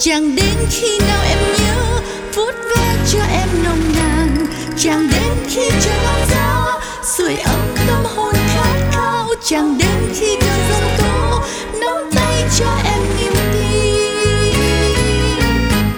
Chẳng đến khi nào em nhớ vuốt ve cho em nồng nàn, chẳng đến khi trời nắng gió sưởi ấm tâm hồn khát khao, chẳng đến khi cơn giông tố nắm tay cho em niềm tin.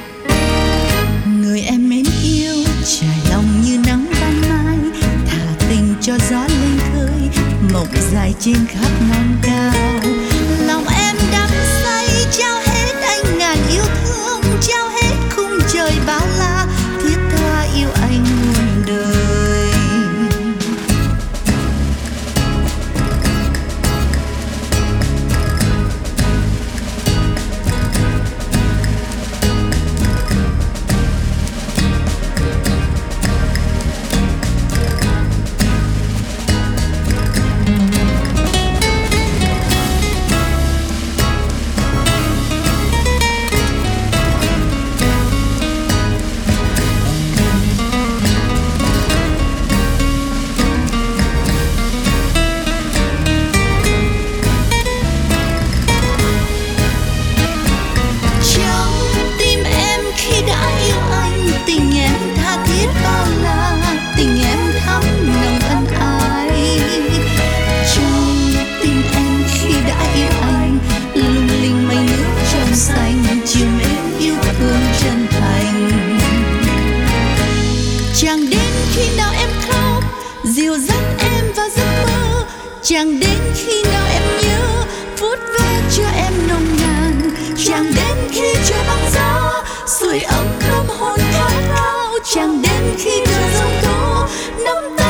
Người em mến yêu trải lòng như nắng ban mai, thả tình cho gió lên khơi mộng dài trên khắp non cao. Lòng em đắm say trao hết anh ngàn yêu thương, trao hết khung trời bao la, thiết tha yêu anh muôn đời. Chẳng đến khi nào em khóc dìu dắt em vào giấc mơ, chẳng đến khi nào em nhớ vuốt ve cho em nồng nàn, chẳng đến khi trời băng gió sưởi ấm tâm hồn khát khao, chẳng đến khi cơn giông tố nắm tay